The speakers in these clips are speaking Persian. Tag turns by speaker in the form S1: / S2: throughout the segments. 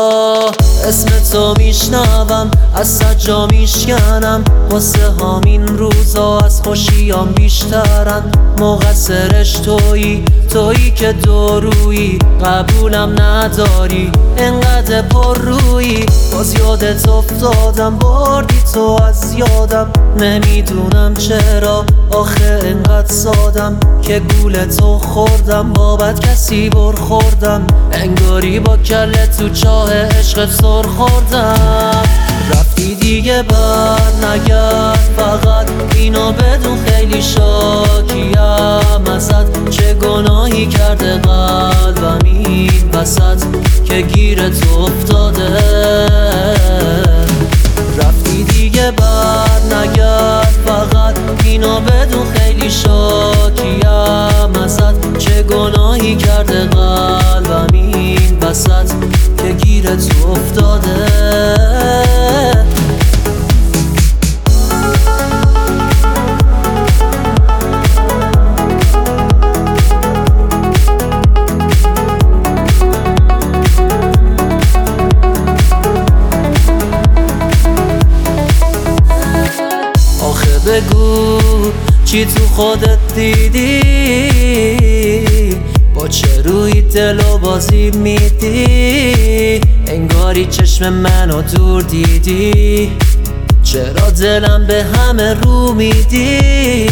S1: اسم تو میشنوم از سجا میشکنم، واسه همین روزا از خوشیام بیشترن. مقصرش تویی که دورویی، قبولم نداری انقدر پر رویی. باز یادت افتادم بردی تو از یادم، نمیدونم چرا آخه انقدر سادم که گول تو خوردم، بابت کسی برخوردم، انگاری با کله تو چاه عشقت سر خوردم. رفتی دیگه بر نگرد، فقط اینو بدون خیلی شاکیم ازت، چه گناهی کرده قلبم این وسط که گیرت افتاده. رفتی دیگه بر نگرد، فقط اینو بدون خیلی شاکیم ازت، چه گناهی کرده قلبم این وسط که گیرت افتاده. بگو چی تو خودت دیدی، با چه روی دلو بازی میدی، انگاری چشم منو دور دیدی، چرا دلم به همه رو میدی.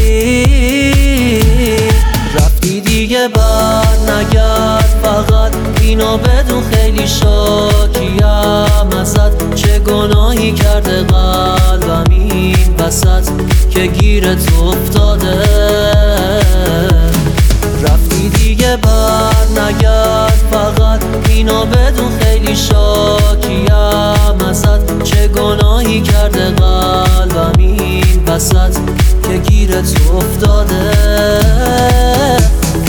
S1: رفتی دیگه بر نگرد، فقط اینو بدون خیلی شاکیم ازت، چه گناهی کرده قلبم این وسط که گیرت افتاده. رفتی دیگه بر نگرد، فقط اینو بدون خیلی شاکیم ازت، چه گناهی کرده قلبم این وسط که گیرت افتاده.